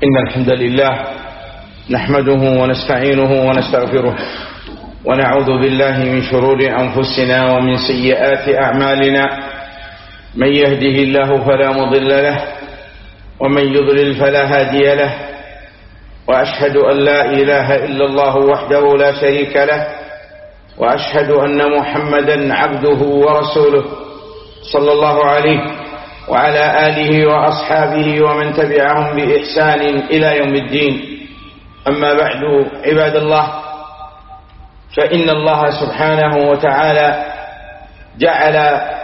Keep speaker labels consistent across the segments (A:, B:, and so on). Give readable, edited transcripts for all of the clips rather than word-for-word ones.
A: إن الحمد لله نحمده ونستعينه ونستغفره ونعوذ بالله من شرور أنفسنا ومن سيئات أعمالنا. من يهده الله فلا مضل له ومن يضلل فلا هادي له، وأشهد أن لا إله إلا الله وحده لا شريك له، وأشهد أن محمدا عبده ورسوله صلى الله عليه وعلى آله وأصحابه ومن تبعهم بإحسان إلى يوم الدين. أما بعد، عباد الله، فإن الله سبحانه وتعالى جعل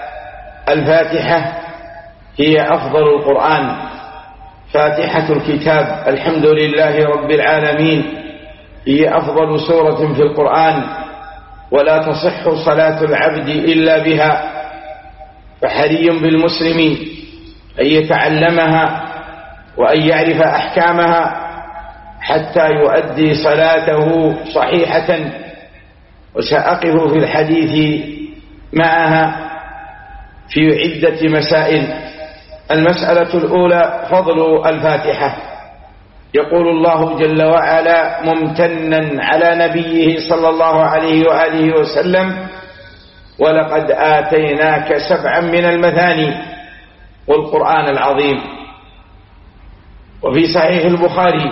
A: الفاتحة هي أفضل القرآن، فاتحة الكتاب الحمد لله رب العالمين هي أفضل سورة في القرآن، ولا تصح صلاة العبد إلا بها، فحري بالمسلم أن يتعلمها وأن يعرف أحكامها حتى يؤدي صلاته صحيحة. وسأقف في الحديث معها في عدة مسائل. المسألة الأولى فضل الفاتحة. يقول الله جل وعلا ممتنا على نبيه صلى الله عليه وآله وسلم: ولقد آتيناك 7 من المثاني والقرآن العظيم. وفي صحيح البخاري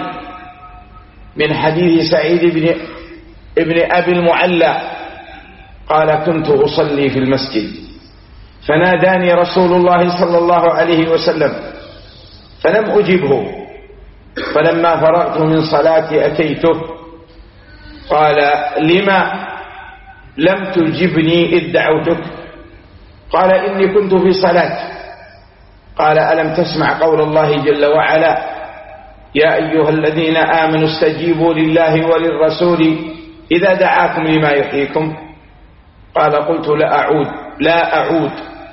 A: من حديث سعيد ابن أبي المعلى قال: كنت أصلي في المسجد فناداني رسول الله صلى الله عليه وسلم فلم أجبه، فلما فرغت من صلاتي أتيته قال: لما لم تجبني إذ دعوتك؟ قال: إني كنت في صلاة. قال: ألم تسمع قول الله جل وعلا: يا أيها الذين آمنوا استجيبوا لله وللرسول إذا دعاكم لما يحييكم؟ قال: قلت لا أعود.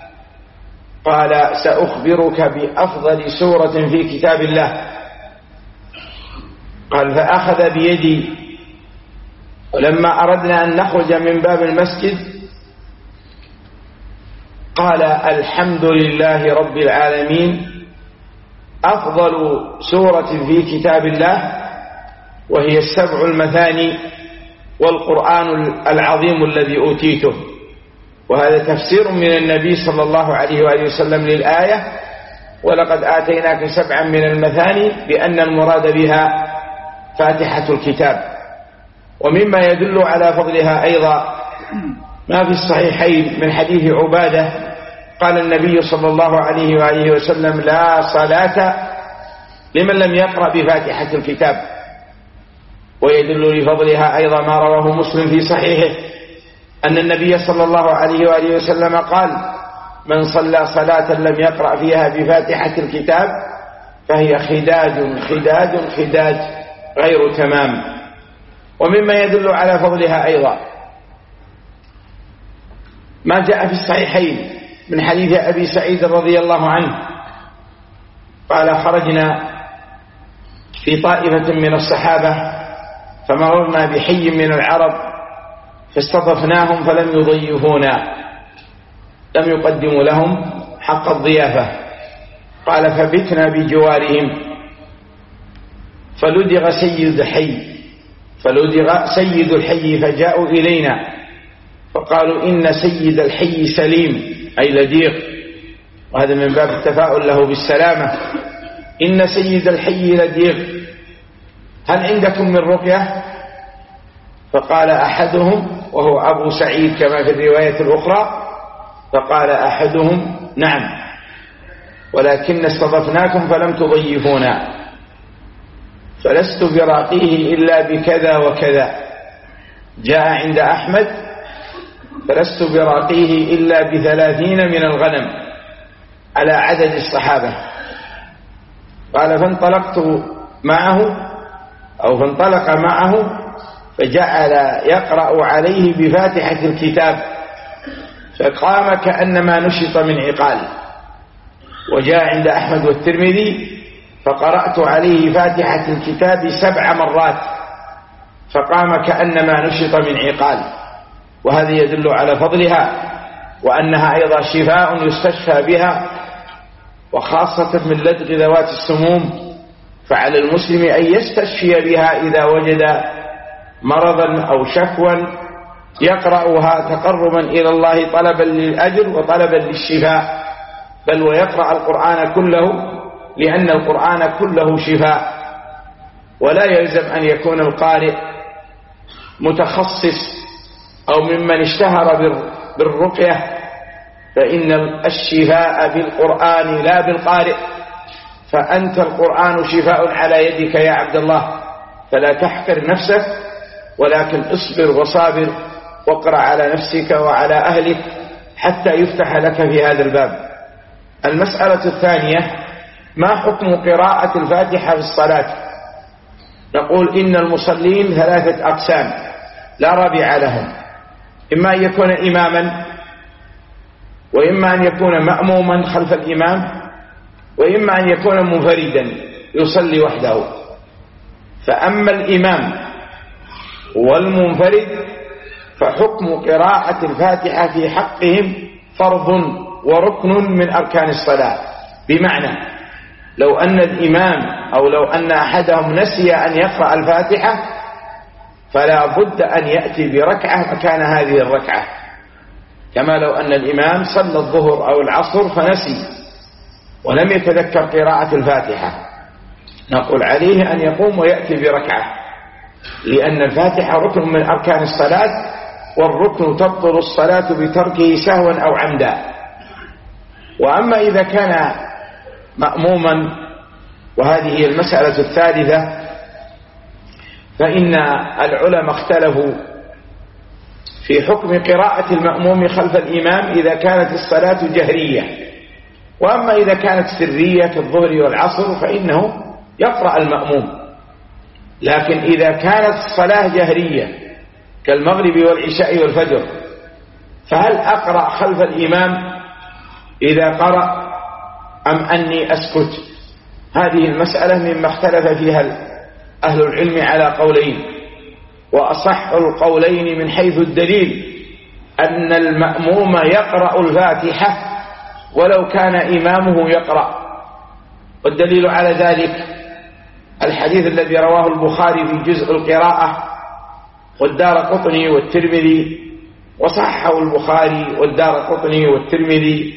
A: قال: سأخبرك بأفضل سورة في كتاب الله. قال: فأخذ بيدي، ولما أردنا أن نخرج من باب المسجد قال: الحمد لله رب العالمين أفضل سورة في كتاب الله، وهي 7 المثاني والقرآن العظيم الذي أوتيته. وهذا تفسير من النبي صلى الله عليه وآله وسلم للآية: ولقد آتيناك 7 من المثاني، بأن المراد بها فاتحة الكتاب. ومما يدل على فضلها أيضا ما في الصحيحين من حديث عبادة قال النبي صلى الله عليه وآله وسلم: لا صلاة لمن لم يقرأ بفاتحة الكتاب. ويدل لفضلها أيضا ما رواه مسلم في صحيحه أن النبي صلى الله عليه وآله وسلم قال: من صلى صلاة لم يقرأ فيها بفاتحة الكتاب فهي خداج غير تمام. ومما يدل على فضلها أيضا ما جاء في الصحيحين من حديث أبي سعيد رضي الله عنه قال: خرجنا في طائفة من الصحابة فمررنا بحي من العرب فاستضفناهم فلم يضيفونا، لم يقدموا لهم حق الضيافة. قال: فبتنا بجوارهم فلدغ سيد الحي فجاءوا إلينا فقالوا: إن سيد الحي سليم، أي لديغ، وهذا من باب التفاؤل له بالسلامة. إن سيد الحي لديغ، هل عندكم من رقية؟ فقال أحدهم، وهو أبو سعيد كما في الرواية الأخرى، فقال أحدهم: نعم، ولكن استضفناكم فلم تضيفونا، فلست براقيه إلا بكذا وكذا. جاء عند أحمد: فلست براقيه إلا ب30 من الغنم على عدد الصحابة. قال: فانطلق معه فجعل يقرأ عليه بفاتحة الكتاب، فقام كأنما نشط من عقال. وجاء عند أحمد والترمذي: فقرأت عليه فاتحة الكتاب 7 مرات فقام كأنما نشط من عقال. وهذا يدل على فضلها، وأنها أيضا شفاء يستشفى بها، وخاصة من لدغ ذوات السموم فعلى المسلم أن يستشفي بها إذا وجد مرضا أو شكوى يقرأها تقربا إلى الله طلبا للأجر وطلبا للشفاء، بل ويقرأ القرآن كله لأن القرآن كله شفاء. ولا يلزم أن يكون القارئ متخصص أو ممن اشتهر بالرقية، فإن الشفاء بالقرآن لا بالقارئ. فأنت القرآن شفاء على يدك يا عبد الله، فلا تحقر نفسك، ولكن اصبر وصابر واقرأ على نفسك وعلى أهلك حتى يفتح لك في هذا الباب. المسألة الثانية: ما حكم قراءة الفاتحة في الصلاة؟ نقول إن المصلين 3 أقسام لا رابع لهم: إما أن يكون إماما، وإما أن يكون مأموما خلف الإمام، وإما أن يكون منفردا يصلي وحده. فأما الإمام والمنفرد فحكم قراءة الفاتحة في حقهم فرض وركن من أركان الصلاة. بمعنى لو أن الإمام أو لو أن أحدهم نسي أن يقرأ الفاتحة فلا بد أن يأتي بركعة مكان هذه الركعة، كما لو أن الإمام صلى الظهر أو العصر فنسي ولم يتذكر قراءة الفاتحة، نقول عليه أن يقوم ويأتي بركعة، لأن الفاتحة ركن من أركان الصلاة، والركن تبطل الصلاة بتركه سهوا أو عمدا. وأما إذا كان مأموما، وهذه هي المسألة الثالثة، فإن العلماء اختلفوا في حكم قراءة المأموم خلف الإمام إذا كانت الصلاة جهرية. وأما إذا كانت سرية كالظهر والعصر فإنه يقرأ المأموم. لكن إذا كانت الصلاة جهرية كالمغرب والعشاء والفجر فهل أقرأ خلف الإمام إذا قرأ أم أني أسكت؟ هذه المسألة مما اختلف فيها أهل العلم على قولين، وأصح القولين من حيث الدليل أن المأموم يقرأ الفاتحة ولو كان إمامه يقرأ. والدليل على ذلك الحديث الذي رواه البخاري في جزء القراءة والدارقطني والترمذي، وصححه البخاري والدارقطني والترمذي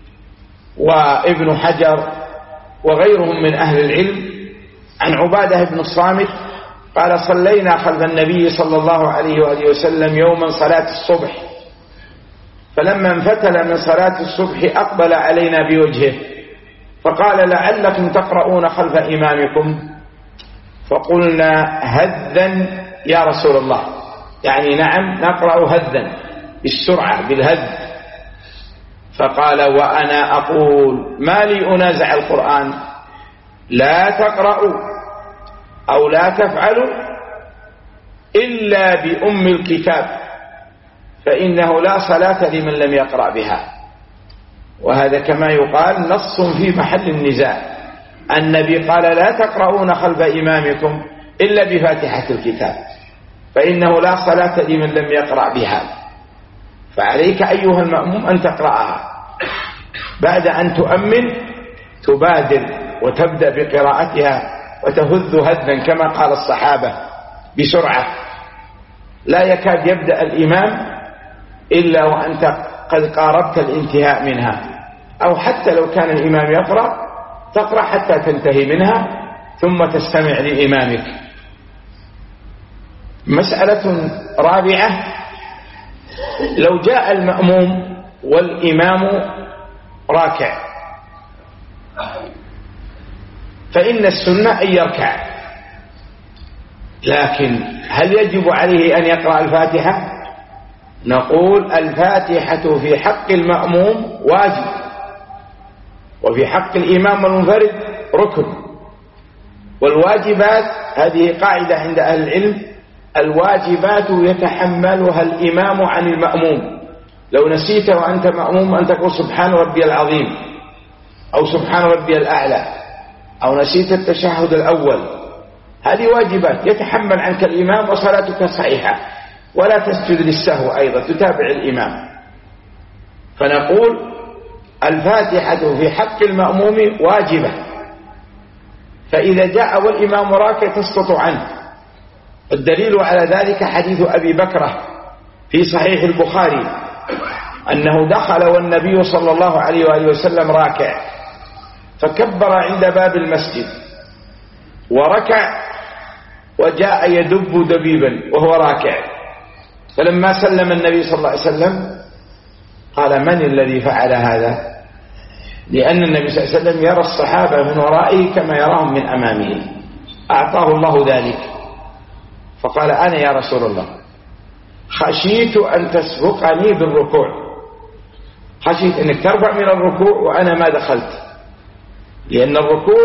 A: وابن حجر وغيرهم من أهل العلم، عن عبادة بن الصامت قال: صلينا خلف النبي صلى الله عليه وآله وسلم يوما صلاة الصبح، فلما انفتل من صلاة الصبح أقبل علينا بوجهه فقال: لعلكم تقرؤون خلف إمامكم؟ فقلنا: هذا يا رسول الله، يعني نعم نقرأ هذا بالسرعة بالهذ. فقال: وأنا أقول ما لي أنازع القرآن، لا تقرأوا أو لا تفعلوا إلا بأم الكتاب، فإنه لا صلاة لمن لم يقرأ بها. وهذا كما يقال نص في محل النزاع. النبي قال: لا تقرؤون خلف إمامكم إلا بفاتحة الكتاب، فإنه لا صلاة لمن لم يقرأ بها. فعليك أيها المأموم أن تقرأها، بعد أن تؤمن تبادر وتبدأ بقراءتها وتهذ هذا كما قال الصحابة بسرعة، لا يكاد يبدأ الإمام إلا وأنت قد قاربت الانتهاء منها، أو حتى لو كان الإمام يقرأ تقرأ حتى تنتهي منها ثم تستمع لإمامك. مسألة رابعة: لو جاء المأموم والإمام راكع فإن السنة أن يركع، لكن هل يجب عليه أن يقرأ الفاتحة؟ نقول: الفاتحة في حق المأموم واجب، وفي حق الإمام والمنفرد ركن. والواجبات هذه قاعدة عند أهل العلم: الواجبات يتحملها الإمام عن المأموم. لو نسيت وأنت مأموم أن تقول سبحان ربي العظيم أو سبحان ربي الأعلى، أو نسيت التشهد الأول، هذه واجبات يتحمل عنك الإمام وصلاتك صحيحة، ولا تسجد للسهو أيضا، تتابع الإمام. فنقول: الفاتحة في حق المأموم واجبة، فإذا جاء والإمام راكع تسقط عنه. الدليل على ذلك حديث أبي بكرة في صحيح البخاري أنه دخل والنبي صلى الله عليه وآله وسلم راكع، فكبر عند باب المسجد وركع وجاء يدب دبيبا وهو راكع، فلما سلم النبي صلى الله عليه وسلم قال: من الذي فعل هذا؟ لأن النبي صلى الله عليه وسلم يرى الصحابة من ورائه كما يراهم من أمامه، أعطاه الله ذلك، فقال: أنا يا رسول الله خشيت أن تسبقني بالركوع، خشيت أنك ترفع من الركوع وأنا ما دخلت، لأن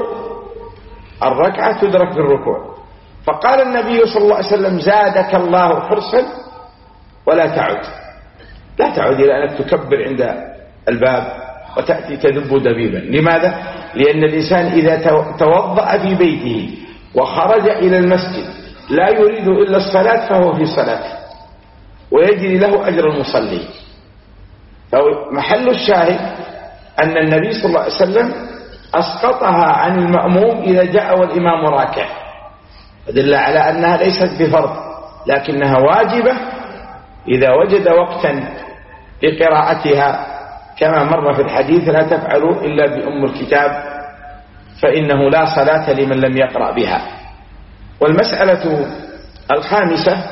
A: الركعة تدرك بالركوع. فقال النبي صلى الله عليه وسلم: زادك الله حرصا ولا تعد، لا تعد إلى أنك تكبر عند الباب وتأتي تدب دبيبا. لماذا؟ لأن الإنسان إذا توضأ في بيته وخرج إلى المسجد لا يريد إلا الصلاة فهو في صلاة ويجري له أجر المصلي. فمحل الشاهد أن النبي صلى الله عليه وسلم أسقطها عن المأموم إذا جاء والإمام راكع، فدل على أنها ليست بفرض لكنها واجبة إذا وجد وقتا لقراءتها، كما مر في الحديث: لا تفعلوا إلا بأم الكتاب فإنه لا صلاة لمن لم يقرأ بها. والمسألة الخامسة: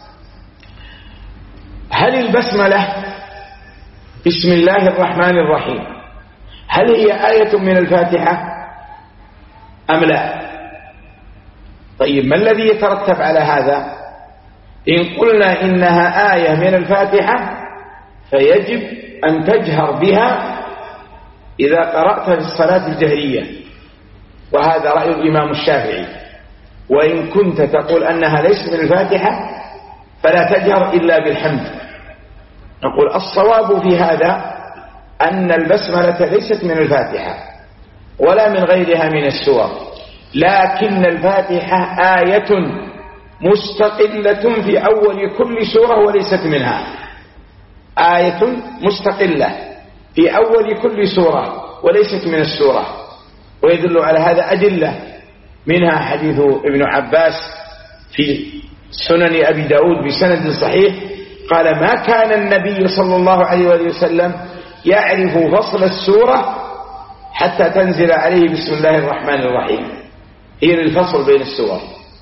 A: هل البسملة بسم الله الرحمن الرحيم هل هي آية من الفاتحة أم لا؟ طيب، ما الذي يترتب على هذا؟ إن قلنا إنها آية من الفاتحة فيجب أن تجهر بها إذا قرأت في الصلاة الجهرية، وهذا رأي الإمام الشافعي. وإن كنت تقول أنها ليست من الفاتحة فلا تجهر إلا بالحمد. نقول الصواب في هذا أن البسملة ليست من الفاتحة ولا من غيرها من السور، لكن الفاتحة آية مستقلة في أول كل سورة وليست منها، آية مستقلة في أول كل سورة وليست من السورة. ويدل على هذا أدلة، منها حديث ابن عباس في سنن أبي داود بسند صحيح قال: ما كان النبي صلى الله عليه وسلم يعرف فصل السورة حتى تنزل عليه بسم الله الرحمن الرحيم، هي الفصل بين السور،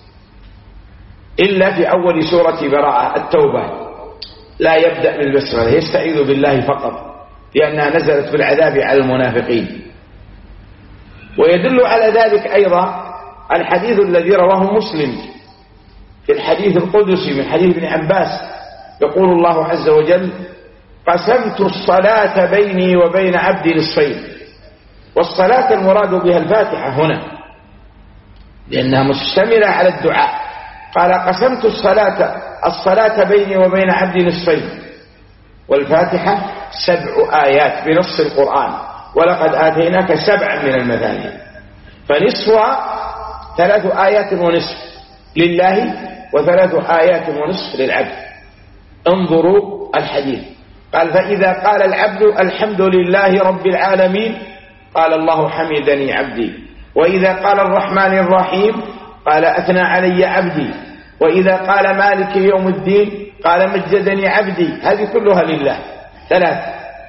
A: إلا في أول سورة براءة التوبة لا يبدأ بالبسملة، يستعيذ بالله فقط، لأنها نزلت بالعذاب على المنافقين. ويدل على ذلك أيضا الحديث الذي رواه مسلم في الحديث القدسي من حديث ابن عباس، يقول الله عز وجل: قسمت الصلاة بيني وبين عبدي نصفين. والصلاة المراد بها الفاتحة هنا لأنها مشتملة على الدعاء. قال: قسمت الصلاة بيني وبين عبدي نصفين. والفاتحة 7 آيات بنص القرآن: ولقد آتيناك 7 من المثاني، فنصفها 3 آيات ونصف لله و3 آيات ونصف للعبد. انظروا الحديث، قال: فإذا قال العبد الحمد لله رب العالمين قال الله حمدني عبدي، وإذا قال الرحمن الرحيم قال أثنى علي عبدي، وإذا قال مالك يوم الدين قال مجدني عبدي. هذه كلها لله 3.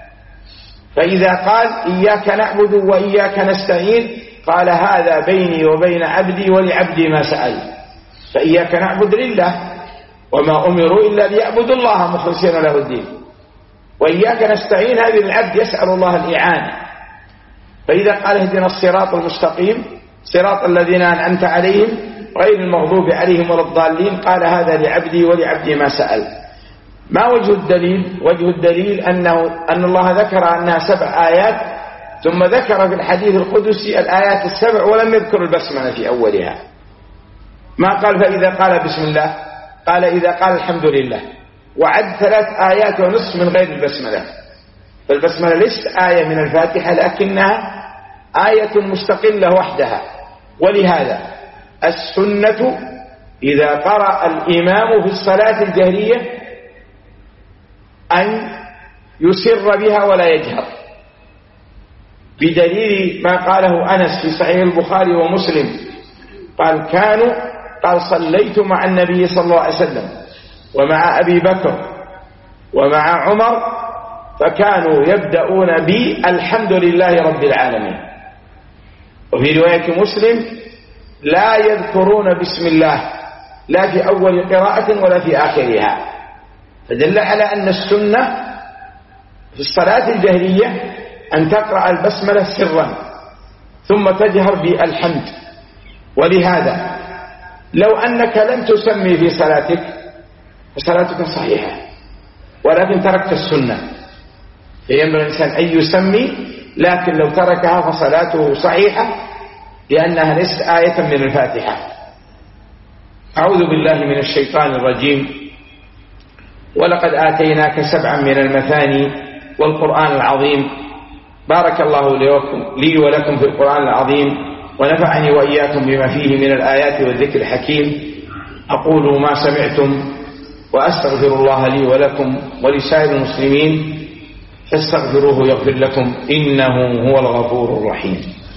A: فإذا قال إياك نعبد وإياك نستعين قال هذا بيني وبين عبدي ولعبدي ما سأل. فإياك نعبد لله، وما أمروا إلا ليعبدوا الله مخلصين له الدين. وإياك نستعين هذه العبد يسأل الله الإعانة. فإذا قال اهدنا الصراط المستقيم صراط الذين أنعمت عليهم غير المغضوب عليهم ولا الضالين قال هذا لعبدي ولعبدي ما سأل. ما وجه الدليل؟ وجه الدليل أن الله ذكر أنها 7 آيات، ثم ذكر في الحديث القدسي الآيات 7 ولم يذكر البسملة في أولها. ما قال فإذا قال بسم الله، قال إذا قال الحمد لله، وعد 3 آيات ونصف من غير البسملة. فالبسملة ليست آية من الفاتحة لكنها آية مستقلة وحدها. ولهذا السنة إذا قرأ الإمام في الصلاة الجهرية أن يسر بها ولا يجهر، بدليل ما قاله أنس في صحيح البخاري ومسلم قال صليت مع النبي صلى الله عليه وسلم ومع أبي بكر ومع عمر فكانوا يبدأون بالحمد لله رب العالمين. وفي رواية مسلم لا يذكرون بسم الله لا في أول قراءة ولا في آخرها، فدل على أن السنة في الصلاة الجهرية أن تقرأ البسملة سرا ثم تجهر بالحمد. ولهذا لو أنك لم تسمي في صلاتك فصلاتك صحيحة، ولكن تركت السنة، فينبغي الإنسان أن يسمي، لكن لو تركها فصلاته صحيحة لأنها ليست آية من الفاتحة. أعوذ بالله من الشيطان الرجيم. ولقد آتيناك 7 من المثاني والقرآن العظيم. بارك الله لي ولكم في القرآن العظيم، ونفعني وإياكم بما فيه من الآيات والذكر الحكيم. أقول ما سمعتم وأستغفر الله لي ولكم ولسائر المسلمين فاستغفروه يغفر لكم إنه هو الغفور الرحيم.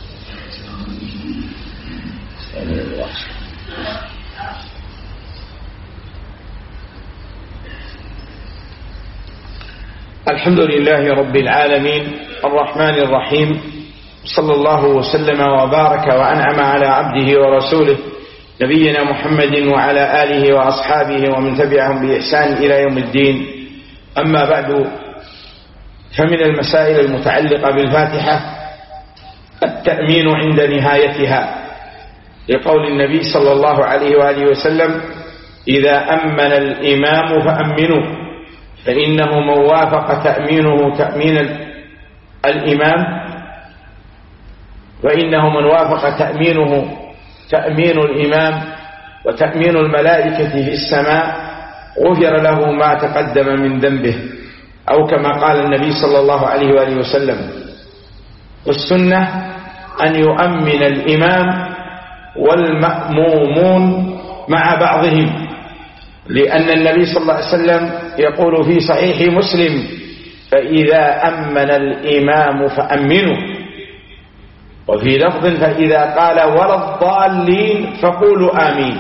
A: الحمد لله رب العالمين الرحمن الرحيم، صلى الله وسلم وبارك وأنعم على عبده ورسوله نبينا محمد وعلى آله وأصحابه ومن تبعهم بإحسان إلى يوم الدين. أما بعد، فمن المسائل المتعلقة بالفاتحة التأمين عند نهايتها، لقول النبي صلى الله عليه وآله وسلم: إذا أمن الإمام فأمنوا، فإنه من وافق تأمينه تأمين الإمام تأمين الإمام وتأمين الملائكة في السماء غفر له ما تقدم من ذنبه، أو كما قال النبي صلى الله عليه وآله وسلم. والسنة أن يؤمن الإمام والمأمومون مع بعضهم، لأن النبي صلى الله عليه وسلم يقول في صحيح مسلم: فإذا أمن الإمام فأمنوا. وفي لفظ: فإذا قال ولا الضالين فقولوا آمين.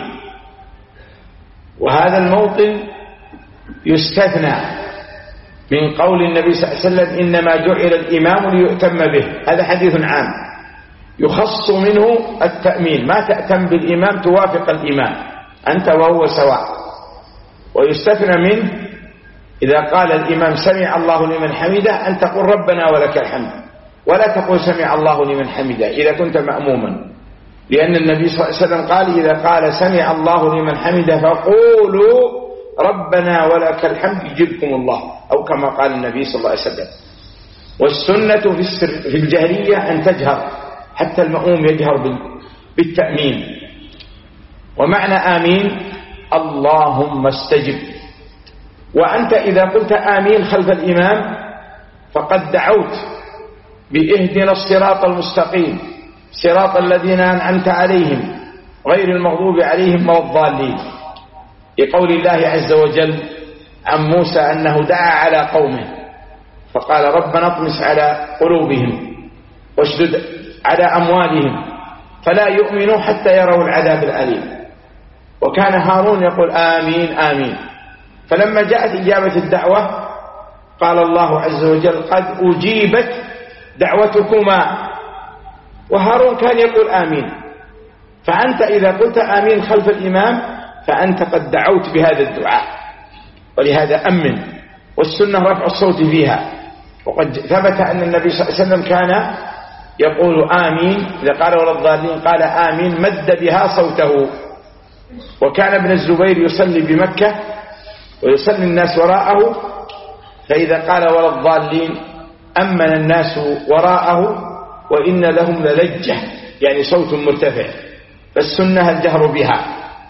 A: وهذا الموطن يستثنى من قول النبي صلى الله عليه وسلم: إنما جعل الإمام ليؤتم به. هذا حديث عام يخص منه التأمين، ما تأتم بالإمام توافق الإمام أنت وهو سواء. ويستثنى منه إذا قال الإمام سمع الله لمن حمده أن تقول ربنا ولك الحمد، ولا تقول سمع الله لمن حمده إذا كنت مأموما، لأن النبي صلى الله عليه وسلم قال: إذا قال سمع الله لمن حمده فقولوا ربنا ولك الحمد يجبكم الله، أو كما قال النبي صلى الله عليه وسلم. والسنة في الجهرية أن تجهر، حتى المأموم يجهر بالتأمين. ومعنى آمين: اللهم استجب. وأنت إذا قلت آمين خلف الإمام فقد دعوت بإهدنا الصراط المستقيم صراط الذين أنعمت عليهم غير المغضوب عليهم ولا الضالين، لقول الله عز وجل عن موسى أنه دعا على قومه فقال: ربنا اطمس على قلوبهم واشدد على أموالهم فلا يؤمنوا حتى يروا العذاب الأليم. وكان هارون يقول آمين آمين. فلما جاءت إجابة الدعوة قال الله عز وجل: قد أجيبت دعوتكما. وهارون كان يقول آمين. فأنت إذا قلت آمين خلف الإمام فأنت قد دعوت بهذا الدعاء، ولهذا أمن. والسنة رفع الصوت فيها، وقد ثبت أن النبي صلى الله عليه وسلم كان يقول آمين إذا قال ولا الضالين قال آمين مد بها صوته. وكان ابن الزبير يصلي بمكة ويصلي الناس وراءه، فإذا قال ولا الضالين أمن الناس وراءه وإن لهم للجة، يعني صوت مرتفع. فالسنة الجهر بها.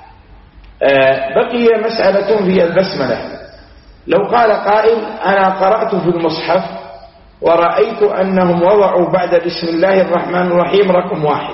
A: بقي مسألة في البسملة. لو قال قائل: أنا قرأت في المصحف ورأيت أنهم وضعوا بعد بسم الله الرحمن الرحيم رقم 1،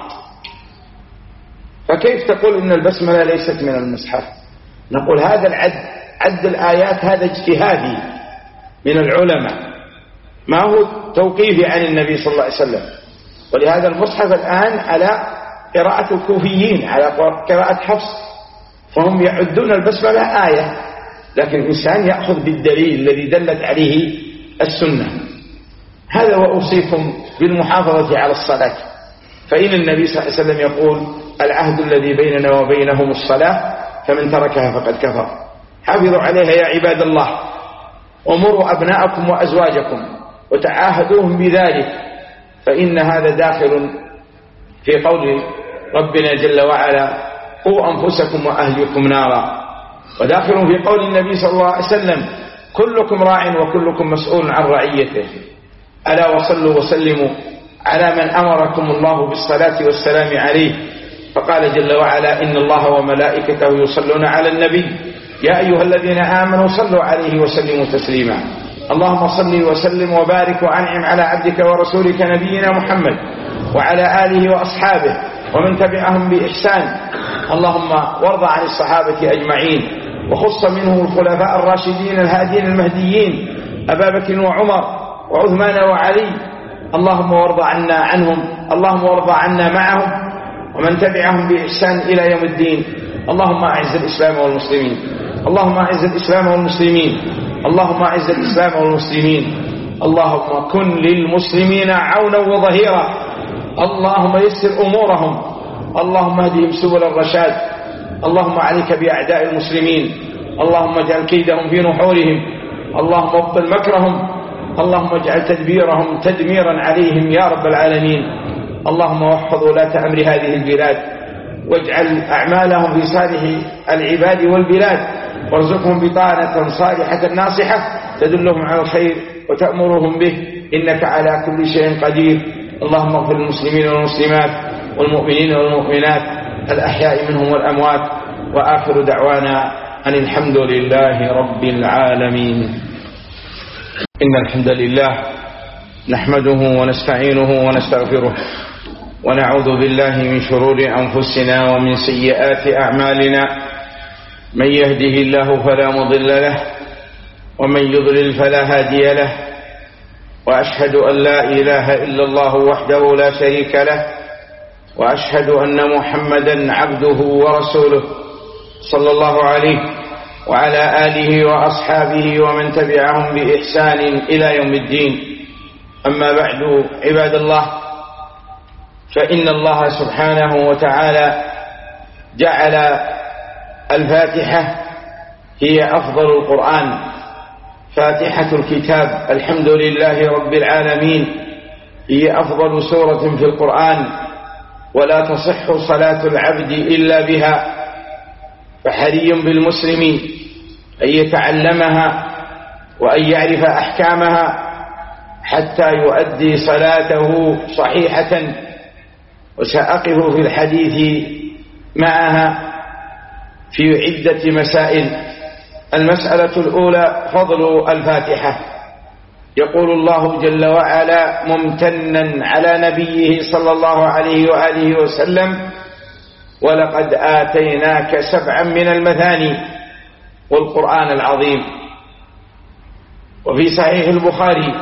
A: فكيف تقول إن البسملة ليست من المصحف؟ نقول هذا عد الآيات هذا اجتهادي من العلماء، ما هو توقيفي عن النبي صلى الله عليه وسلم. ولهذا المصحف الآن على قراءة الكوفيين، على قراءة حفص، فهم يعدون البسملة آية، لكن الإنسان يأخذ بالدليل الذي دلت عليه السنة. هذا وأوصيكم بالمحافظة على الصلاة، فإن النبي صلى الله عليه وسلم يقول: العهد الذي بيننا وبينهم الصلاة، فمن تركها فقد كفر. حافظوا عليها يا عباد الله، ومروا أبناءكم وأزواجكم وتعاهدوهم بذلك، فإن هذا داخل في قول ربنا جل وعلا: قوا أنفسكم وأهلكم نارا، وداخل في قول النبي صلى الله عليه وسلم: كلكم راع وكلكم مسؤول عن رعيته. ألا وصلوا وسلموا على من أمركم الله بالصلاة والسلام عليه، فقال جل وعلا: إن الله وملائكته يصلون على النبي يا أيها الذين آمنوا صلوا عليه وسلموا تسليما. اللهم صل وسلم وبارك وأنعم على عبدك ورسولك نبينا محمد وعلى آله وأصحابه ومن تبعهم بإحسان. اللهم وارض عن الصحابة أجمعين، وخص منهم الخلفاء الراشدين الهادين المهديين أبا بكر وعمر وعثمان وعلي. اللهم وارض عنا عنهم، اللهم وارض عنا معهم ومن تبعهم بإحسان إلى يوم الدين. اللهم أعز الإسلام والمسلمين، اللهم أعز الإسلام والمسلمين، اللهم أعز الإسلام والمسلمين. اللهم كن للمسلمين عونا وظهيرا، اللهم يسر أمورهم، اللهم اهدهم سبل الرشاد. اللهم عليك بأعداء المسلمين، اللهم اجعل كيدهم في نحورهم، اللهم ابطل مكرهم، اللهم اجعل تدبيرهم تدميرا عليهم يا رب العالمين. اللهم وحفظ ولاة أمر هذه البلاد، واجعل أعمالهم في صالح العباد والبلاد، وارزقهم بطانة صالحة ناصحة تدلهم على الخير وتأمرهم به، إنك على كل شيء قدير. اللهم اغفر للمسلمين والمسلمات والمؤمنين والمؤمنات الأحياء منهم والأموات، وآخر دعوانا أن الحمد لله رب العالمين. إن الحمد لله نحمده ونستعينه ونستغفره، ونعوذ بالله من شرور أنفسنا ومن سيئات أعمالنا. من يهده الله فلا مضل له، ومن يضلل فلا هادي له، وأشهد أن لا إله إلا الله وحده لا شريك له، وأشهد أن محمدا عبده ورسوله صلى الله عليه وعلى آله وأصحابه ومن تبعهم بإحسان إلى يوم الدين. أما بعد، عباد الله، فإن الله سبحانه وتعالى جعل الفاتحة هي أفضل القرآن، فاتحة الكتاب، الحمد لله رب العالمين، هي أفضل سورة في القرآن، ولا تصح صلاة العبد إلا بها، فحري بالمسلم أن يتعلمها وأن يعرف أحكامها حتى يؤدي صلاته صحيحة. وسأقف في الحديث معها في عدة مسائل. المسألة الأولى فضل الفاتحة. يقول الله جل وعلا ممتنا على نبيه صلى الله عليه وآله وسلم: ولقد آتيناك 7 من المثاني والقرآن العظيم. وفي صحيح البخاري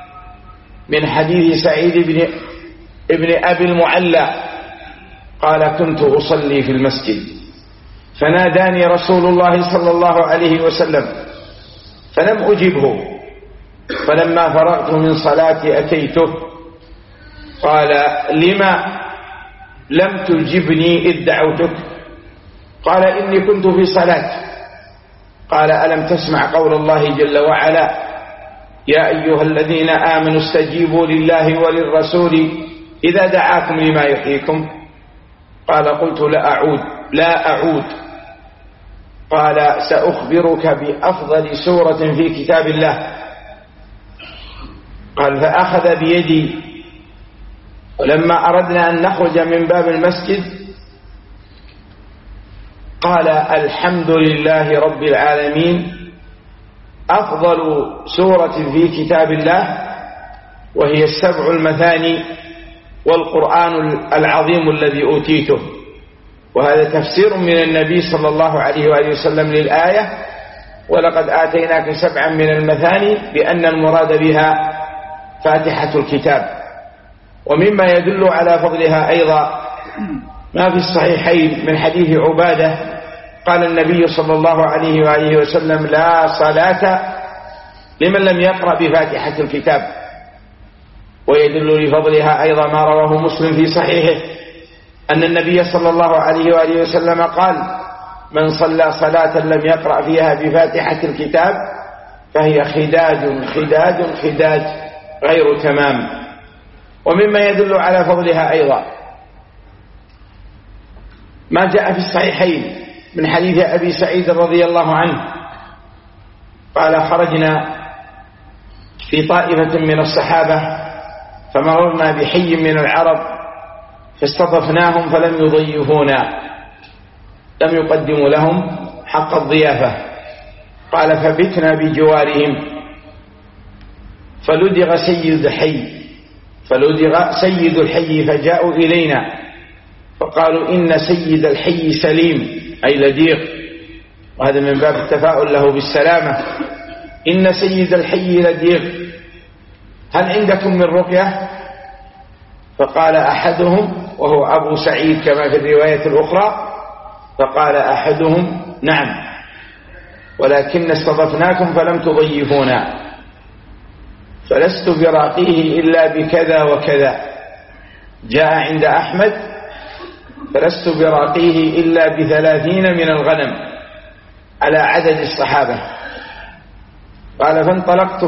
A: من حديث سعيد ابن أبي المعلى قال: كنت أصلي في المسجد فناداني رسول الله صلى الله عليه وسلم فلم أجبه، فلما فرغت من صلاتي أتيته قال: لما لم تجبني إذ دعوتك؟ قال: إني كنت في صلاة. قال: ألم تسمع قول الله جل وعلا: يا أيها الذين آمنوا استجيبوا لله وللرسول إذا دعاكم لما يحييكم؟ قال: قلت لا أعود. قال: سأخبرك بأفضل سورة في كتاب الله. قال: فأخذ بيدي، ولما أردنا أن نخرج من باب المسجد قال: الحمد لله رب العالمين، أفضل سورة في كتاب الله، وهي 7 المثاني والقرآن العظيم الذي أوتيته. وهذا تفسير من النبي صلى الله عليه وآله وسلم للآية: ولقد آتيناك 7 من المثاني، بأن المراد بها فاتحة الكتاب. ومما يدل على فضلها أيضا ما في الصحيحين من حديث عبادة قال النبي صلى الله عليه وآله وسلم: لا صلاة لمن لم يقرأ بفاتحة الكتاب. ويدل لفضلها أيضا ما رواه مسلم في صحيحه أن النبي صلى الله عليه وآله وسلم قال: من صلى صلاة لم يقرأ فيها بفاتحة الكتاب فهي خداج خداج خداج غير تمام. ومما يدل على فضلها أيضا ما جاء في الصحيحين من حديث أبي سعيد رضي الله عنه قال: خرجنا في طائفة من الصحابة فمررنا بحي من العرب فاستضفناهم فلم يضيفونا، لم يقدموا لهم حق الضيافة. قال: فبتنا بجوارهم فلدغ سيد الحي فجاءوا إلينا فقالوا: إن سيد الحي سليم، أي لديغ، وهذا من باب التفاؤل له بالسلامة. إن سيد الحي لديغ، هل عندكم من رقية؟ فقال أحدهم، وهو أبو سعيد كما في الرواية الأخرى، فقال أحدهم: نعم، ولكن استضفناكم فلم تضيفونا، فلست براقيه إلا بكذا وكذا. جاء عند أحمد: فلست براقيه إلا ب30 من الغنم على عدد الصحابة. قال: فانطلق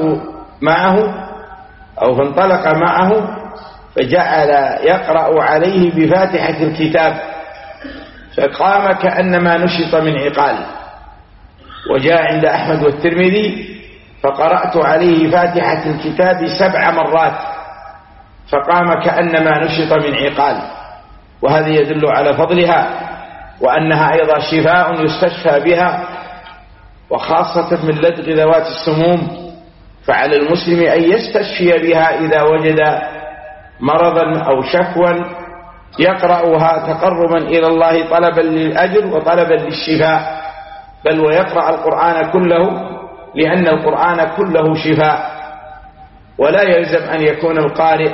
A: معه فجعل يقرأ عليه بفاتحة الكتاب فقام كأنما نشط من عقال. وجاء عند أحمد والترمذي: فقرأت عليه فاتحة الكتاب 7 مرات فقام كأنما نشط من عقال. وهذا يدل على فضلها وأنها أيضا شفاء يستشفى بها، وخاصة من لدغ ذوات السموم، فعلى المسلم أن يستشفي بها إذا وجد مرضا أو شكوى يقرأها تقربا إلى الله طلبا للأجر وطلبا للشفاء، بل ويقرأ القرآن كله، لأن القرآن كله شفاء. ولا يلزم أن يكون القارئ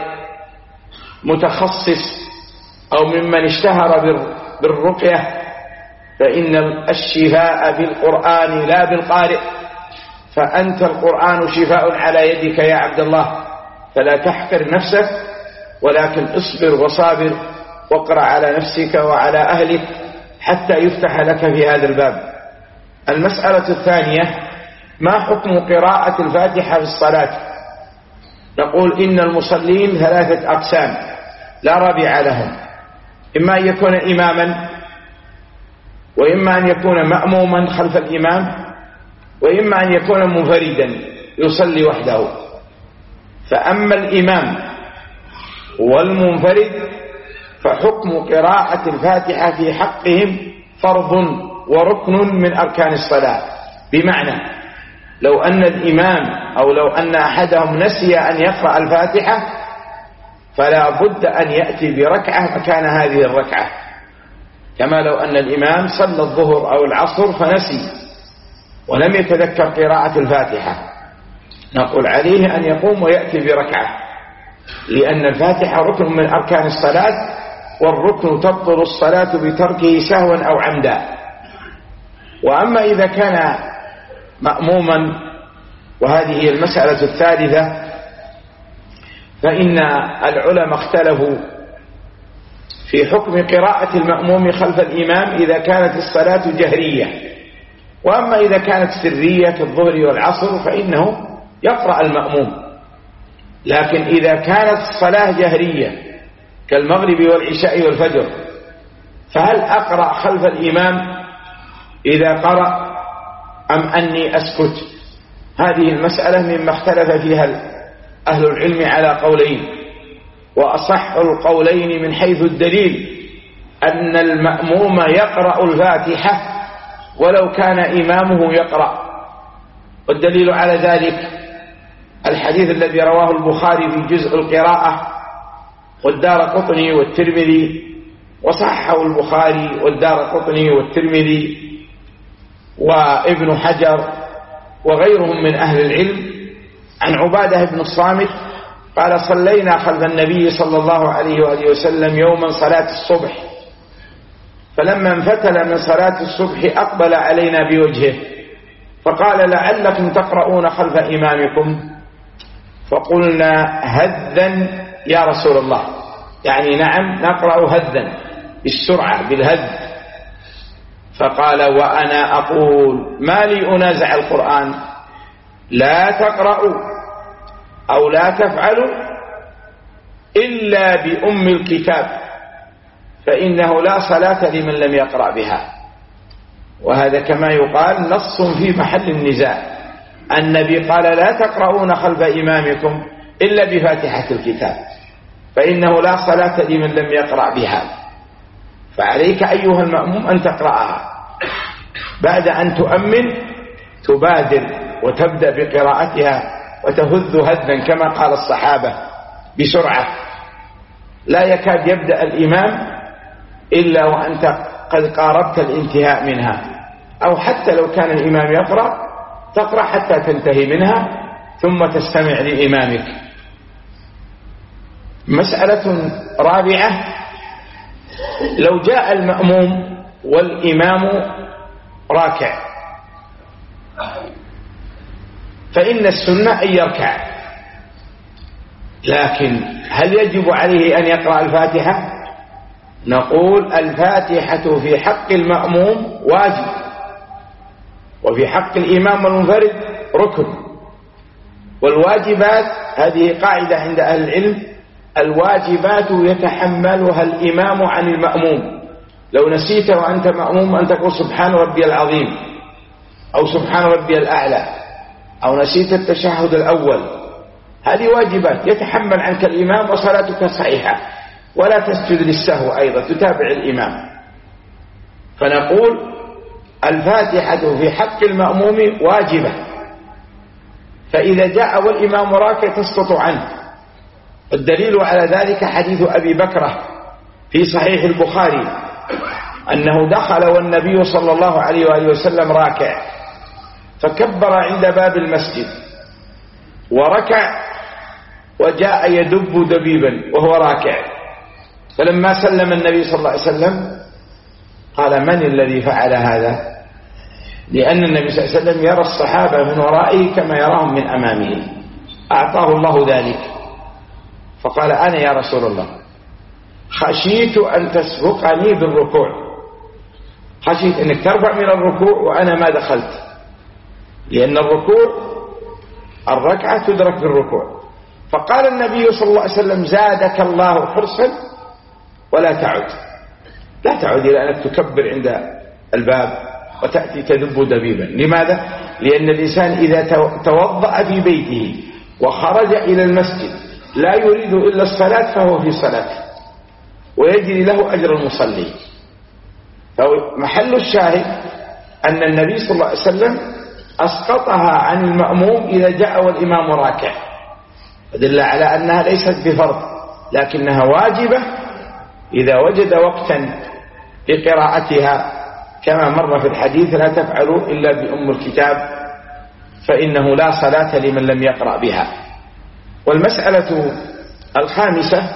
A: متخصص أو ممن اشتهر بالرقية، فإن الشفاء بالقرآن لا بالقارئ. فأنت القرآن شفاء على يدك يا عبد الله، فلا تحقر نفسك، ولكن اصبر وصابر واقرأ على نفسك وعلى أهلك حتى يفتح لك في هذا الباب. المسألة الثانية: ما حكم قراءة الفاتحة في الصلاة؟ نقول إن المصلين 3 أقسام لا رابع لهم: إما أن يكون إماما، وإما أن يكون مأموما خلف الإمام، وإما أن يكون منفردا يصلي وحده. فأما الإمام والمنفرد فحكم قراءة الفاتحة في حقهم فرض وركن من أركان الصلاة. بمعنى لو أن الإمام أو لو أن أحدهم نسي أن يقرأ الفاتحة فلا بد أن يأتي بركعة مكان هذه الركعة، كما لو أن الإمام صلى الظهر أو العصر فنسي ولم يتذكر قراءة الفاتحة، نقول عليه أن يقوم ويأتي بركعة، لأن الفاتحة ركن من أركان الصلاة، والركن تبطل الصلاة بتركه سهوا أو عمدا. وأما إذا كان مأموما، وهذه هي المسألة الثالثة، فإن العلماء اختلفوا في حكم قراءة المأموم خلف الإمام إذا كانت الصلاة جهرية. وأما إذا كانت سرية كالظهر والعصر فإنه يقرأ المأموم. لكن إذا كانت الصلاة جهرية كالمغرب والعشاء والفجر فهل أقرأ خلف الإمام إذا قرأ أم أني أسكت؟ هذه المسألة مما اختلف فيها أهل العلم على قولين، وأصح القولين من حيث الدليل أن المأموم يقرأ الفاتحة ولو كان إمامه يقرأ. والدليل على ذلك الحديث الذي رواه البخاري في جزء القراءة والدارقطني والترمذي، وصححه البخاري والدارقطني والترمذي وابن حجر وغيرهم من أهل العلم، عن عبادة بن الصامت قال: صلينا خلف النبي صلى الله عليه وآله وسلم يوما صلاة الصبح فلما انفتل من صلاة الصبح أقبل علينا بوجهه فقال لعلكم تقرؤون خلف إمامكم، فقلنا هذا يا رسول الله، يعني نعم نقرأ هذا بالسرعة بالهذ. فقال وأنا أقول ما لي أنازع القرآن، لا تقرأوا أو لا تفعلوا إلا بأم الكتاب فإنه لا صلاة لمن لم يقرأ بها. وهذا كما يقال نص في محل النزاع. النبي قال لا تقرؤون خلف إمامكم إلا بفاتحة الكتاب فإنه لا صلاة لمن لم يقرأ بها. فعليك أيها المأموم أن تقرأها، بعد أن تؤمن تبادر وتبدأ بقراءتها وتهذ هذا كما قال الصحابة بسرعة، لا يكاد يبدأ الإمام إلا وأنت قد قاربت الانتهاء منها، أو حتى لو كان الإمام يقرأ تقرأ حتى تنتهي منها ثم تستمع لإمامك. مسألة رابعة: لو جاء المأموم والإمام راكع فإن السنة أن يركع، لكن هل يجب عليه أن يقرأ الفاتحة؟ نقول الفاتحة في حق المأموم واجب، وفي حق الإمام والمنفرد ركن. والواجبات هذه قاعدة عند أهل العلم: الواجبات يتحملها الإمام عن المأموم. لو نسيت وأنت مأموم أن تقول سبحان ربي العظيم أو سبحان ربي الأعلى، أو نسيت التشهد الأول، هذه واجبات يتحمل عنك الإمام وصلاتك صحيحة، ولا تسجد للسهو أيضا، تتابع الإمام. فنقول الفاتحة في حق المأموم واجبة، فإذا جاء والإمام راكع تسقط عنه. الدليل على ذلك حديث أبي بكرة في صحيح البخاري أنه دخل والنبي صلى الله عليه وآله وسلم راكع، فكبر عند باب المسجد وركع وجاء يدب دبيبا وهو راكع، فلما سلم النبي صلى الله عليه وسلم قال من الذي فعل هذا؟ لأن النبي صلى الله عليه وسلم يرى الصحابة من ورائه كما يراهم من أمامه، أعطاه الله ذلك. فقال أنا يا رسول الله خشيت أن تسبقني بالركوع، خشيت أنك ترفع من الركوع وأنا ما دخلت، لأن الركعة تدرك بالركوع. فقال النبي صلى الله عليه وسلم زادك الله حرصا ولا تعد، لا تعد إلى أنك تكبر عند الباب وتأتي تدب دبيبا. لماذا؟ لأن الإنسان إذا توضأ في بيته وخرج إلى المسجد لا يريد إلا الصلاة فهو في صلاة ويجري له أجر المصلي. فمحل الشاهد أن النبي صلى الله عليه وسلم أسقطها عن المأموم إذا جاء والإمام راكع، فدل على أنها ليست بفرض لكنها واجبة إذا وجد وقتا لقراءتها، كما مر في الحديث لا تفعلوا إلا بأم الكتاب فإنه لا صلاة لمن لم يقرأ بها. والمسألة الخامسة: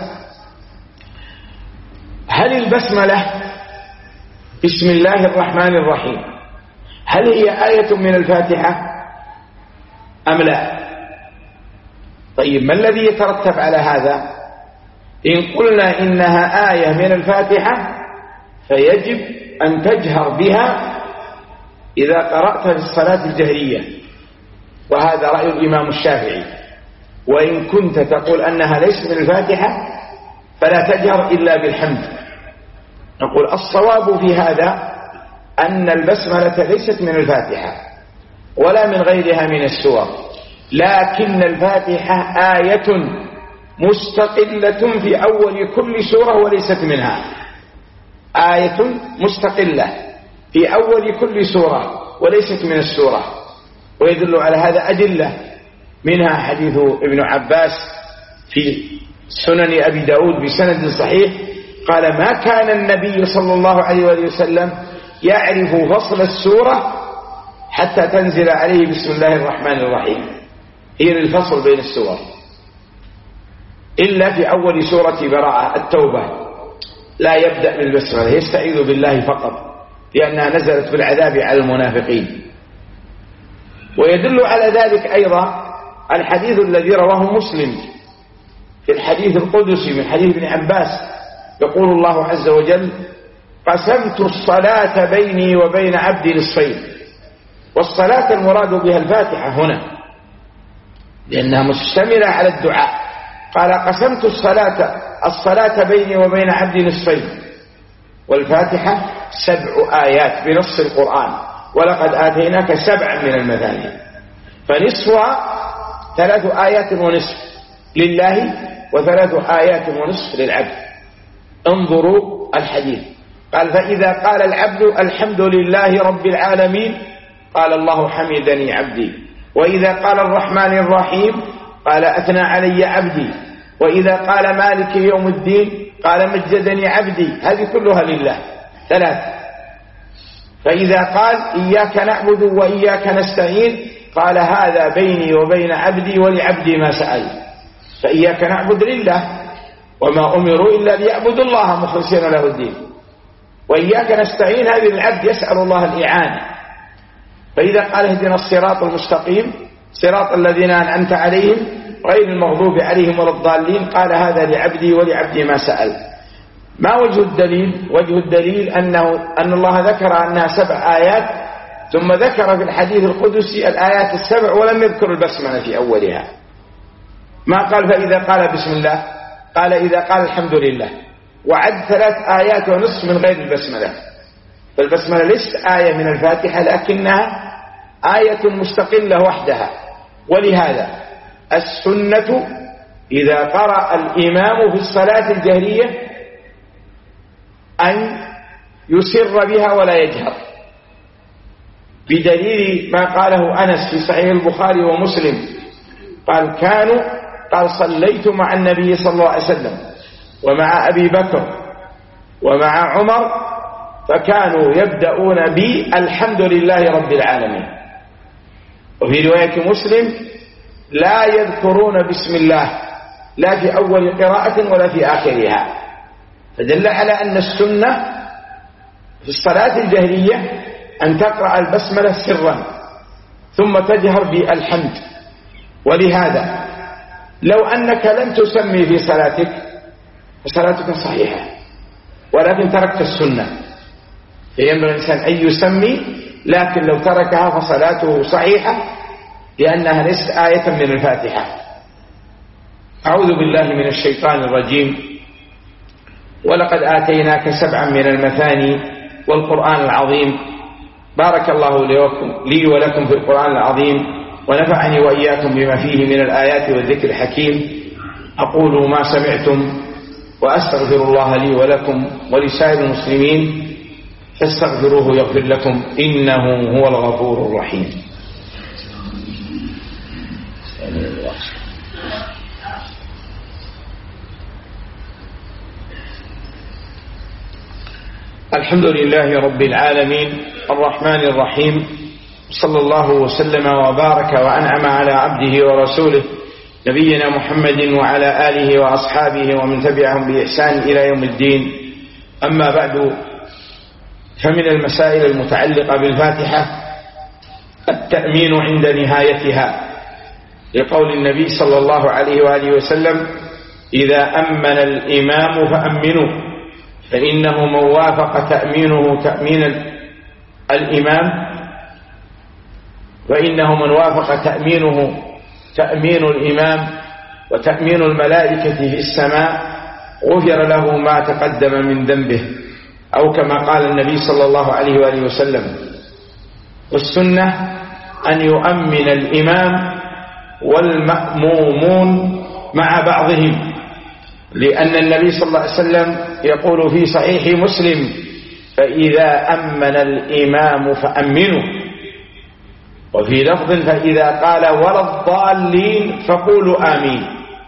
A: هل البسملة بسم الله الرحمن الرحيم هل هي آية من الفاتحة أم لا؟ طيب ما الذي يترتب على هذا؟ إن قلنا إنها آية من الفاتحة فيجب أن تجهر بها إذا قرأت في الصلاة الجهرية، وهذا رأي الإمام الشافعي. وإن كنت تقول أنها ليست من الفاتحة فلا تجهر إلا بالحمد. نقول الصواب في هذا أن البسملة ليست من الفاتحة ولا من غيرها من السور، لكن الفاتحة آية مستقلة في أول كل سورة وليست منها، آية مستقلة في أول كل سورة وليست من السورة. ويدل على هذا أدلة، منها حديث ابن عباس في سنن أبي داود بسند صحيح قال ما كان النبي صلى الله عليه وسلم يعرف فصل السورة حتى تنزل عليه بسم الله الرحمن الرحيم، هي الفصل بين السور، إلا في أول سورة براءة التوبة، لا يبدأ بالبسملة، يستعيذ بالله فقط، لأنها نزلت بالعذاب على المنافقين. ويدل على ذلك أيضا الحديث الذي رواه مسلم في الحديث القدسي من حديث ابن عباس، يقول الله عز وجل: قسمت الصلاة بيني وبين عبدي نصفين. والصلاة المراد بها الفاتحة هنا، لأنها مشتملة على الدعاء. قال: قسمت الصلاة بيني وبين عبدي نصفين. والفاتحة 7 آيات بنص القرآن: ولقد آتيناك 7 من المثاني. فنصفها 3 آيات ونصف لله، و3 آيات ونصف للعبد. انظروا الحديث. قال: فإذا قال العبد الحمد لله رب العالمين قال الله حمدني عبدي. وإذا قال الرحمن الرحيم قال أثنى علي عبدي. وإذا قال مالك يوم الدين قال مجدني عبدي. هذه كلها لله 3. فإذا قال إياك نعبد وإياك نستعين قال هذا بيني وبين عبدي ولعبدي ما سأل. فإياك نعبد لله، وما أمروا إلا ليعبدوا الله مخلصين له الدين. وإياك نستعين هذه العبد يسأل الله الإعانة. فإذا قال اهدنا الصراط المستقيم صراط الذين أنعمت عليهم غير المغضوب عليهم ولا الضالين قال هذا لعبدي ولعبدي ما سأل. ما وجه الدليل؟ وجه الدليل أن الله ذكر أنها 7 آيات، ثم ذكر في الحديث القدسي الآيات 7 ولم يذكر البسملة في أولها. ما قال فإذا قال بسم الله، قال إذا قال الحمد لله، وعد 3 آيات ونصف من غير البسملة. فالبسملة ليست آية من الفاتحة، لكنها آية مستقلة وحدها. ولهذا السنة إذا قرأ الإمام في الصلاة الجهرية أن يسر بها ولا يجهر، بدليل ما قاله أنس في صحيح البخاري ومسلم قال صليت مع النبي صلى الله عليه وسلم ومع أبي بكر ومع عمر فكانوا يبدأون بالحمد لله رب العالمين. وفي رواية مسلم لا يذكرون بسم الله لا في أول قراءة ولا في آخرها. فدل على أن السنة في الصلاة الجهرية أن تقرأ البسملة سرا ثم تجهر بالحمد. ولهذا لو أنك لم تسمي في صلاتك فصلاتك صحيحة، ولكن تركت السنة، فينبغي الإنسان أن يسمي، لكن لو تركها فصلاته صحيحة لأنها ليست آية من الفاتحة. أعوذ بالله من الشيطان الرجيم. ولقد آتيناك 7 من المثاني والقرآن العظيم. بارك الله لي ولكم في القرآن العظيم، ونفعني وإياكم بما فيه من الآيات والذكر الحكيم. أقول ما سمعتم وأستغفر الله لي ولكم ولسائر المسلمين فاستغفروه يغفر لكم إنه هو الغفور الرحيم. الحمد لله رب العالمين الرحمن الرحيم، صلى الله وسلم وبارك وأنعم على عبده ورسوله نبينا محمد وعلى آله وأصحابه ومن تبعهم بإحسان إلى يوم الدين. أما بعد، فمن المسائل المتعلقة بالفاتحة التأمين عند نهايتها، لقول النبي صلى الله عليه وآله وسلم: إذا أمن الإمام فأمنوا، فإنه من وافق تأمينه تأمين الإمام تأمين الإمام وتأمين الملائكة في السماء غفر له ما تقدم من ذنبه، أو كما قال النبي صلى الله عليه وآله وسلم. والسنة أن يؤمن الإمام والمأمومون مع بعضهم، لأن النبي صلى الله عليه وسلم يقول في صحيح مسلم: فإذا أمن الإمام فأمنوا. وفي لفظ: فإذا قال ولا الضالين فقولوا آمين.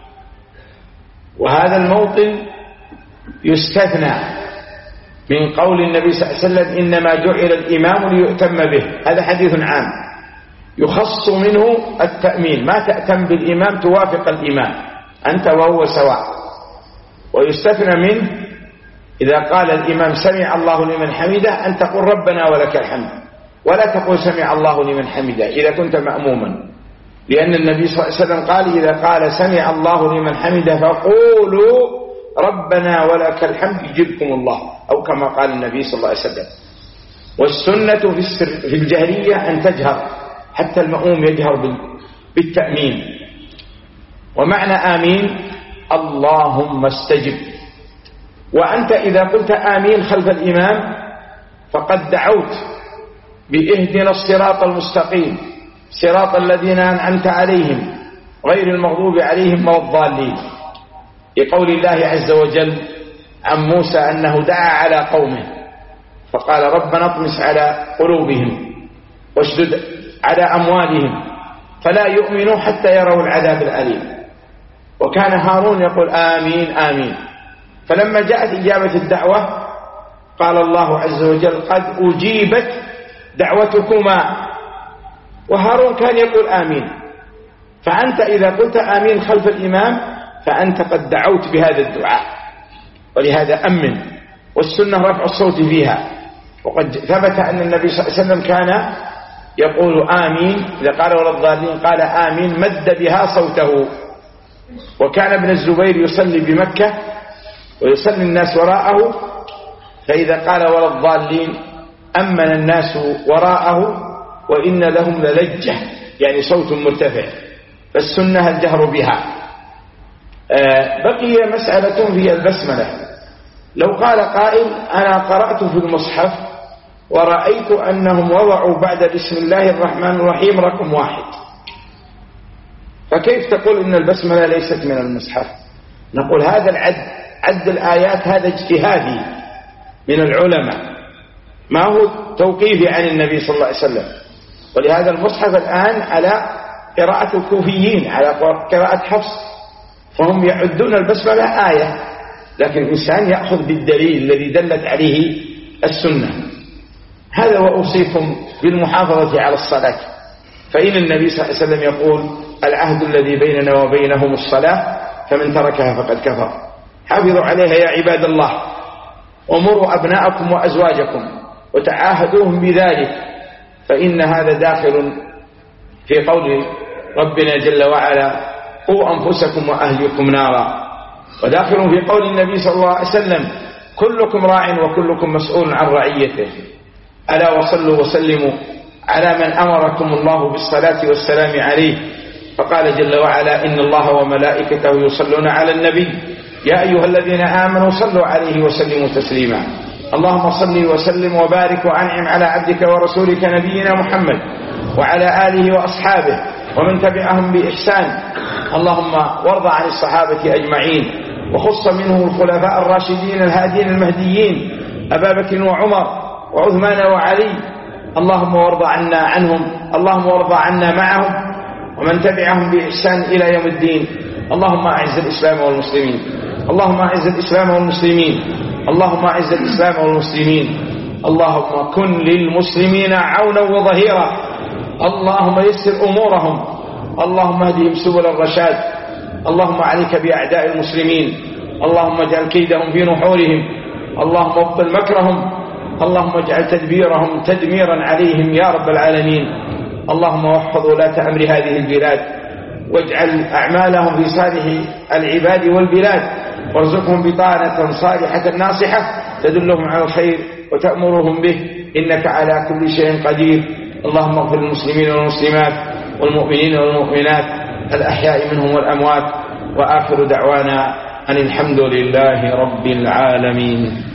A: وهذا الموطن يستثنى من قول النبي صلى الله عليه وسلم: إنما جعل الإمام ليؤتم به. هذا حديث عام يخص منه التأمين، ما تأتم بالإمام توافق الإمام أنت وهو سواء. ويستثنى منه إذا قال الإمام سمع الله لمن حمده أن تقول ربنا ولك الحمد، ولا تقول سمع الله لمن حمده إذا كنت مأموما، لأن النبي صلى الله عليه وسلم قال إذا قال سمع الله لمن حمده فقولوا ربنا ولك الحمد يجبكم الله، أو كما قال النبي صلى الله عليه وسلم. والسنة في الجهرية أن تجهر، حتى المأموم يجهر بالتأمين. ومعنى آمين اللهم استجب. وأنت إذا قلت آمين خلف الإمام فقد دعوت بإهدنا الصراط المستقيم صراط الذين أنعمت عليهم غير المغضوب عليهم ولا الضالين، لقول الله عز وجل عن موسى أنه دعا على قومه فقال ربنا اطمس على قلوبهم واشدد على أموالهم فلا يؤمنوا حتى يروا العذاب الأليم. وكان هارون يقول آمين آمين. فلما جاءت إجابة الدعوة قال الله عز وجل قد أجيبت دعوتكما، وهارون كان يقول آمين. فأنت إذا قلت آمين خلف الإمام فأنت قد دعوت بهذا الدعاء، ولهذا أمن. والسنة رفع الصوت فيها، وقد ثبت أن النبي صلى الله عليه وسلم كان يقول آمين إذا قال ولا الضالين قال آمين مد بها صوته. وكان ابن الزبير يصلي بمكة ويصلي الناس وراءه، فإذا قال ولا الضالين أمن الناس وراءه وإن لهم للجة، يعني صوت مرتفع، فالسنة الجهر بها. بقي مسألة في البسملة. لو قال قائل أنا قرأت في المصحف ورأيت أنهم وضعوا بعد بسم الله الرحمن الرحيم رقم 1، فكيف تقول إن البسملة ليست من المصحف؟ نقول هذا عد الآيات هذا اجتهادي من العلماء، ما هو توقيفي عن النبي صلى الله عليه وسلم. ولهذا المصحف الآن على قراءة الكوفيين، على قراءة حفص، فهم يعدون البسملة آية، لكن الإنسان يأخذ بالدليل الذي دلت عليه السنة. هذا وأوصيكم بالمحافظة على الصلاة، فإن النبي صلى الله عليه وسلم يقول العهد الذي بيننا وبينهم الصلاة فمن تركها فقد كفر. حافظوا عليها يا عباد الله، ومروا أبناءكم وأزواجكم وتعاهدوهم بذلك، فإن هذا داخل في قول ربنا جل وعلا قوا أنفسكم وأهلكم نارا، وداخل في قول النبي صلى الله عليه وسلم كلكم راع وكلكم مسؤول عن رعيته. ألا وصلوا وسلموا على من أمركم الله بالصلاة والسلام عليه، فقال جل وعلا إن الله وملائكته يصلون على النبي يا أيها الذين آمنوا صلوا عليه وسلموا تسليما. اللهم صل وسلم وبارك وأنعم على عبدك ورسولك نبينا محمد وعلى آله وأصحابه ومن تبعهم بإحسان. اللهم وارض عن الصحابة أجمعين، وخص منهم الخلفاء الراشدين الهادين المهديين أبا بكر وعمر وعثمان وعلي. اللهم وارض عنا عنهم، اللهم وارض عنا معهم ومن تبعهم بإحسان إلى يوم الدين. اللهم أعز الإسلام والمسلمين، اللهم أعز الإسلام والمسلمين، اللهم أعز الإسلام والمسلمين. اللهم كن للمسلمين عونا وظهيرا، اللهم يسر أمورهم، اللهم اهدهم سبل الرشاد. اللهم عليك بأعداء المسلمين، اللهم اجعل كيدهم في نحورهم، اللهم ابطل مكرهم، اللهم اجعل تدبيرهم تدميرا عليهم يا رب العالمين. اللهم وحفظ ولاة أمر هذه البلاد، واجعل أعمالهم في صالح العباد والبلاد، وارزقهم بطانة صالحة ناصحة تدلهم على الخير وتأمرهم به، إنك على كل شيء قدير. اللهم اغفر للمسلمين والمسلمات والمؤمنين والمؤمنات الأحياء منهم والأموات، وآخر دعوانا أن الحمد لله رب العالمين.